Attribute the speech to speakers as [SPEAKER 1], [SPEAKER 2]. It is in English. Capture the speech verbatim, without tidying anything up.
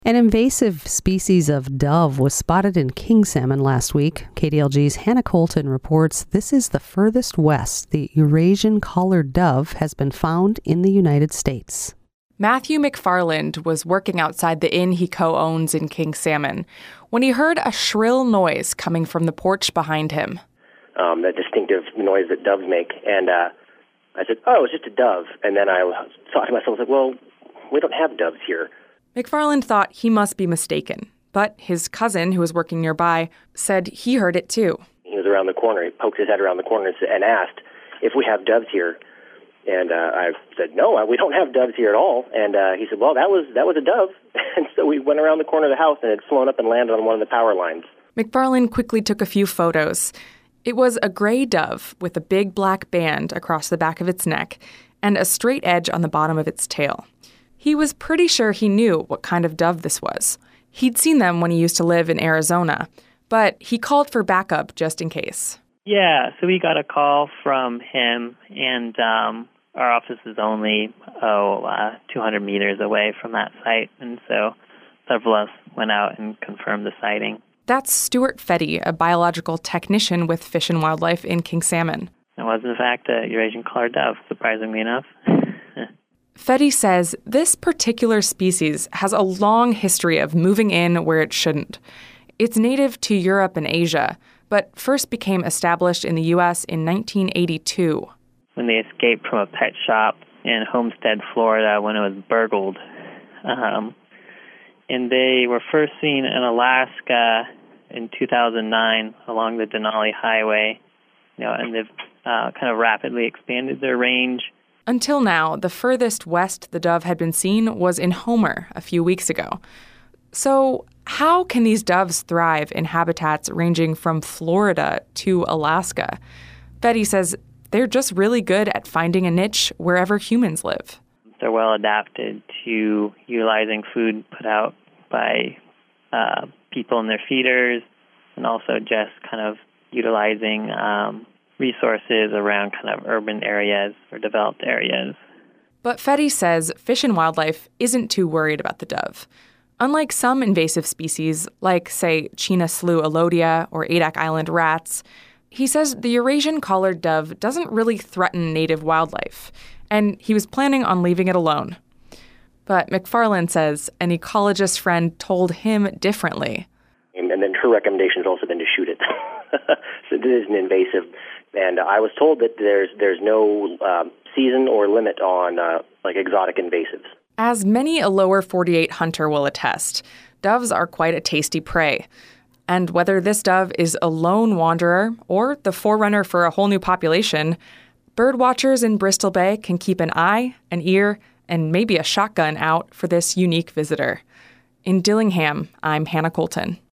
[SPEAKER 1] An invasive species of dove was spotted in king salmon last week. K D L G's Hannah Colton reports this is the furthest west the Eurasian collared dove has been found in the United States.
[SPEAKER 2] Matthew McFarland was working outside the inn he co-owns in King Salmon when he heard a shrill noise coming from the porch behind him.
[SPEAKER 3] Um, that distinctive noise that doves make. And uh, I said, oh, it's just a dove. And then I thought to myself, like, well, we don't have doves here.
[SPEAKER 2] McFarland thought he must be mistaken, but his cousin, who was working nearby, said he heard it too.
[SPEAKER 3] He was around the corner. He poked his head around the corner and asked if we have doves here. And uh, I said, no, we don't have doves here at all. And uh, he said, well, that was that was a dove. And so we went around the corner of the house, and it had flown up and landed on one of the power lines.
[SPEAKER 2] McFarland quickly took a few photos. It was a gray dove with a big black band across the back of its neck and a straight edge on the bottom of its tail. He was pretty sure he knew what kind of dove this was. He'd seen them when he used to live in Arizona, but he called for backup just in case.
[SPEAKER 4] Yeah, so we got a call from him, and um, our office is only, oh, uh, two hundred meters away from that site, and so several of us went out and confirmed the sighting.
[SPEAKER 2] That's Stuart Fetty, a biological technician with Fish and Wildlife in King Salmon.
[SPEAKER 4] It was, in fact, a Eurasian collared dove, surprisingly enough.
[SPEAKER 2] Fetty says this particular species has a long history of moving in where it shouldn't. It's native to Europe and Asia, but first became established in the U S in nineteen eighty-two.
[SPEAKER 4] When they escaped from a pet shop in Homestead, Florida, when it was burgled. Um, and they were first seen in Alaska in two thousand nine along the Denali Highway, you know, and they've uh, kind of rapidly expanded their range.
[SPEAKER 2] Until now, the furthest west the dove had been seen was in Homer a few weeks ago. So how can these doves thrive in habitats ranging from Florida to Alaska? Fetty says they're just really good at finding a niche wherever humans live.
[SPEAKER 4] They're well adapted to utilizing food put out by uh, people in their feeders, and also just kind of utilizing um, resources around kind of urban areas or developed areas.
[SPEAKER 2] But Fetty says Fish and Wildlife isn't too worried about the dove. Unlike some invasive species, like, say, China Slough Alodia or Adak Island rats, he says the Eurasian collared dove doesn't really threaten native wildlife, and he was planning on leaving it alone. But McFarland says an ecologist friend told him differently.
[SPEAKER 3] And then her recommendation has also been to shoot it. So this is an invasive. And I was told that there's there's no um, season or limit on uh, like exotic invasives.
[SPEAKER 2] As many a lower forty-eight hunter will attest, doves are quite a tasty prey. And whether this dove is a lone wanderer or the forerunner for a whole new population, bird watchers in Bristol Bay can keep an eye, an ear, and maybe a shotgun out for this unique visitor. In Dillingham, I'm Hannah Colton.